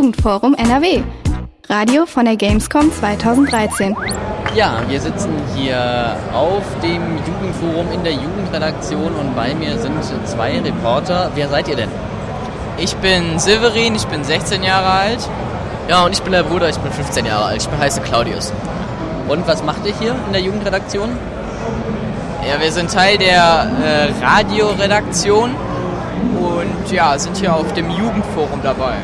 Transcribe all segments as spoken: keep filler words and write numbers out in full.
Jugendforum N R W, Radio von der Gamescom zweitausenddreizehn. Ja, wir sitzen hier auf dem Jugendforum in der Jugendredaktion und bei mir sind zwei Reporter. Wer seid ihr denn? Ich bin Silverin, ich bin sechzehn Jahre alt. Ja, und ich bin der Bruder, ich bin fünfzehn Jahre alt. Ich bin heiße Claudius. Und was macht ihr hier in der Jugendredaktion? Ja, wir sind Teil der äh, Radioredaktion und ja, sind hier auf dem Jugendforum dabei.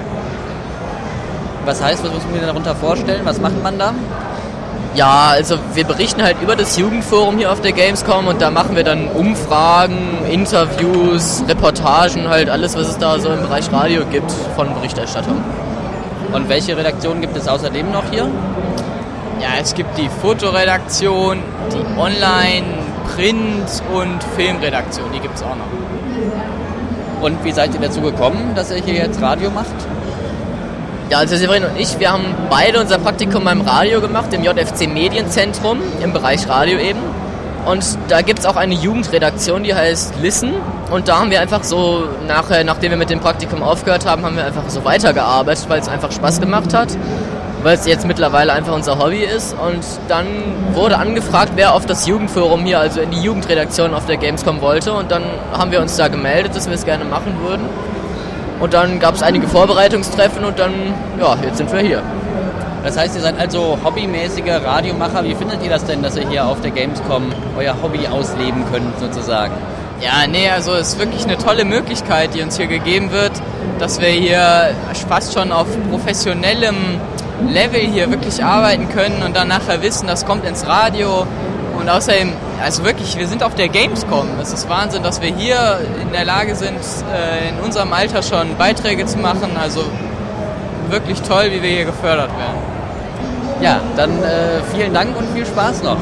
Was heißt, was muss man mir darunter vorstellen? Was macht man da? Ja, also wir berichten halt über das Jugendforum hier auf der Gamescom und da machen wir dann Umfragen, Interviews, Reportagen, halt alles, was es da so im Bereich Radio gibt von Berichterstattung. Und welche Redaktionen gibt es außerdem noch hier? Ja, es gibt die Fotoredaktion, die Online-, Print- und Filmredaktion, die gibt es auch noch. Und wie seid ihr dazu gekommen, dass ihr hier jetzt Radio macht? Ja, also Severin und ich, wir haben beide unser Praktikum beim Radio gemacht, im J F C Medienzentrum, im Bereich Radio eben. Und da gibt es auch eine Jugendredaktion, die heißt Listen. Und da haben wir einfach so, nachher, nachdem wir mit dem Praktikum aufgehört haben, haben wir einfach so weitergearbeitet, weil es einfach Spaß gemacht hat. Weil es jetzt mittlerweile einfach unser Hobby ist. Und dann wurde angefragt, wer auf das Jugendforum hier, also in die Jugendredaktion auf der Gamescom wollte. Und dann haben wir uns da gemeldet, dass wir es gerne machen würden. Und dann gab es einige Vorbereitungstreffen und dann, ja, jetzt sind wir hier. Das heißt, ihr seid also hobbymäßige Radiomacher. Wie findet ihr das denn, dass ihr hier auf der Gamescom euer Hobby ausleben könnt, sozusagen? Ja, nee, also es ist wirklich eine tolle Möglichkeit, die uns hier gegeben wird, dass wir hier fast schon auf professionellem Level hier wirklich arbeiten können und dann nachher wissen, das kommt ins Radio. Und außerdem, also wirklich, wir sind auf der Gamescom. Es ist Wahnsinn, dass wir hier in der Lage sind, äh, in unserem Alter schon Beiträge zu machen. Also wirklich toll, wie wir hier gefördert werden. Ja, dann äh, vielen Dank und viel Spaß noch.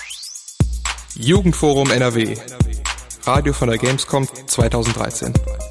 Jugendforum N R W, Radio von der Gamescom zweitausenddreizehn.